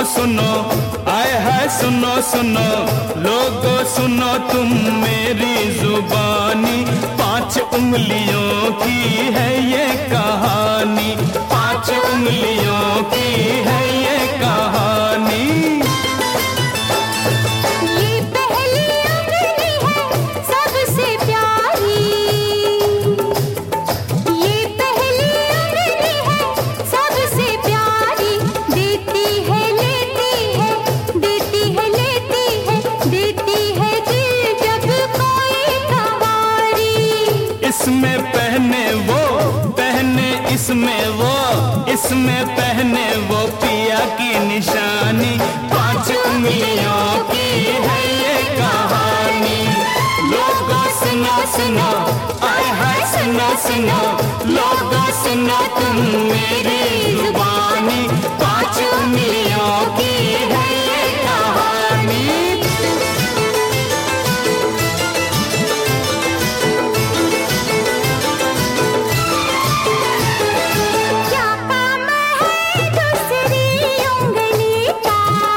सुनो, आए हाय सुनो सुनो लोगो सुनो तुम मेरी जुबानी। 5 उंगलियों की है ये कहानी, 5 उंगलियों की है ये कहानी। ये पहली उंगली है सबसे प्यारी, ये पहली उंगली है सबसे प्यारी। देती है लेती है, देती है लेती है, देती है दिल जब कोई कवारी। इसमें पहने वो पहने, इसमें वो इसमें पहने वो पिया की निशानी। 5 उंगलियों की है ये कहानी। लोगों सुनो सुनो, आए हाय सुनो सुनो लोगों सुनो तुम मेरी जुबानी। 5 उंगलियों की है ये कहानी। क्या काम है दूसरी उंगली का,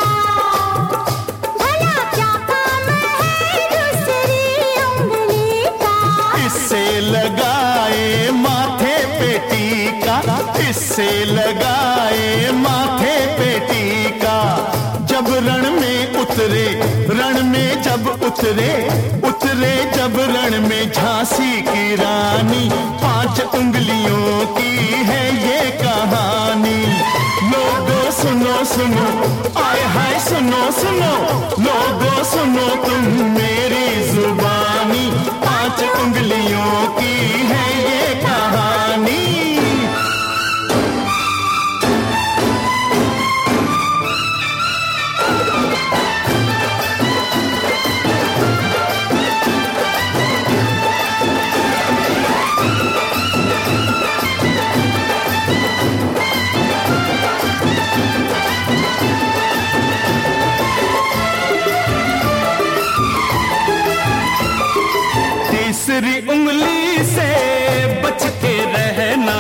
भला क्या काम है दूसरी उंगली का। इससे लगाए माथे पे टीका, इससे लगाए माथे पे टीका। जब रण में उतरे, रण में जब उतरे, उतरे जब रण में झांसी की रानी। 5 उंगलियों की है ये कहानी। लोगों सुनो सुनो, आए हाय सुनो सुनो लोगों सुनो तुम मेरी जुबानी। 5 उंगलियों की है ये कहानी। तीसरी उंगली से बच के रहना,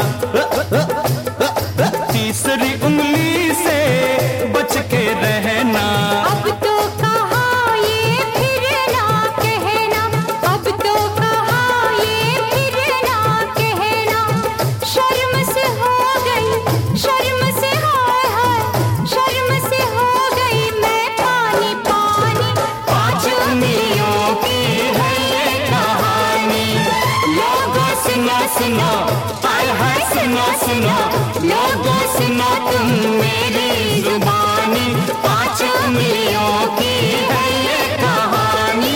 तीसरी उंगली से बच के रहना। अब तो कहा ये फिर ना कहना, अब तो कहा ये फिर ना कहना। शर्म से हो गई, शर्म से हाय हाय, शर्म से हो गई मैं पानी पानी। 5 उंगलियों की है ये कहानी। लोगों सुनो सुनो, आए हाय सुनो सुनो लोगों सुनो तुम मेरी जुबानी। 5 उंगलियों की है ये कहानी।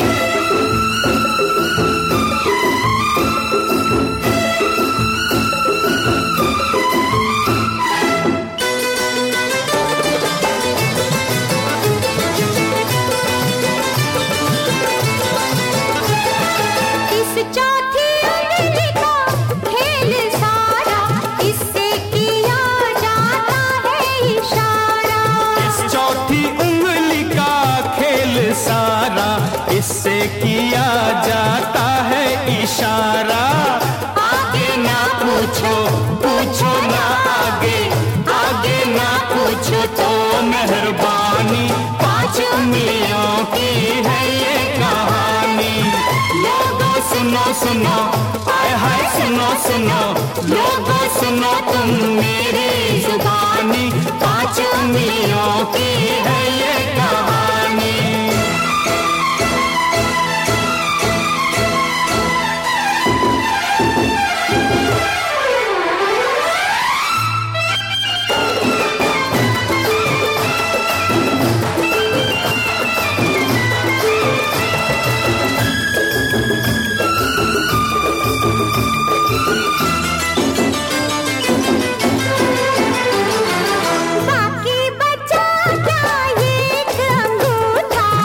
इस चौथी उंगली का खेल सारा, इससे किया जाता है इशारा। इस चौथी उंगली का खेल सारा, इससे किया जाता है इशारा। आगे ना पूछो, पूछो ना आगे, आगे ना पूछो तो मेहरबानी। 5 उंगलियों की है ये कहानी। लोगों सुनो सुनो, आए हाय सुनो सुनो लोगों सुनो तुम मेरी जुबानी। 5 उंगलियों की है ये कहानी। बाकी बचा क्या ये एक अंगूठा,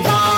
वाह